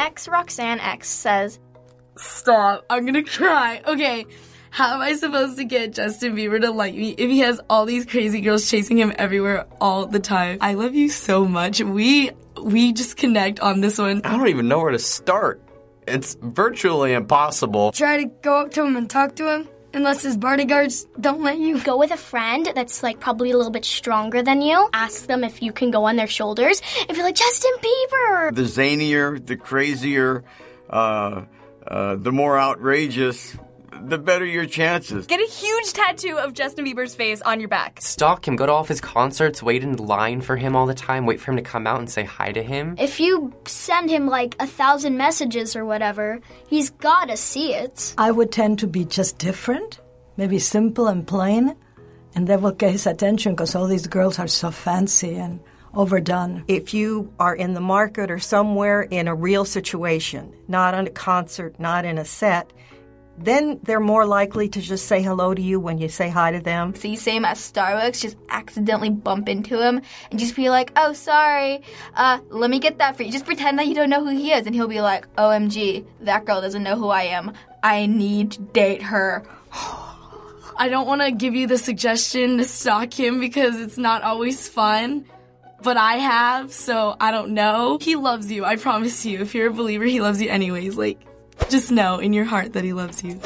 X Roxanne X says, Stop. I'm gonna cry. Okay, how am I supposed to get Justin Bieber to like me if he has all these crazy girls chasing him everywhere all the time? I love you so much. We just connect on this one. I don't even know where to start. It's virtually impossible. Try to go up to him and talk to him, unless his bodyguards don't let you. Go with a friend that's like probably a little bit stronger than you. Ask them if you can go on their shoulders and be like, Justin Bieber! The zanier, the crazier, the more outrageous, the better your chances. Get a huge tattoo of Justin Bieber's face on your back. Stalk him, go to all of his concerts, wait in line for him all the time, wait for him to come out and say hi to him. If you send him like 1,000 messages or whatever, he's gotta see it. I would tend to be just different, maybe simple and plain, and that will get his attention because all these girls are so fancy and overdone. If you are in the market or somewhere in a real situation, not on a concert, not in a set, then they're more likely to just say hello to you when you say hi to them. So you see him at Starbucks, just accidentally bump into him, and just be like, oh, sorry, let me get that for you. Just pretend that you don't know who he is, and he'll be like, OMG, that girl doesn't know who I am. I need to date her. I don't want to give you the suggestion to stalk him because it's not always fun. But I have, so I don't know. He loves you, I promise you. If you're a believer, he loves you anyways. Like, just know in your heart that he loves you.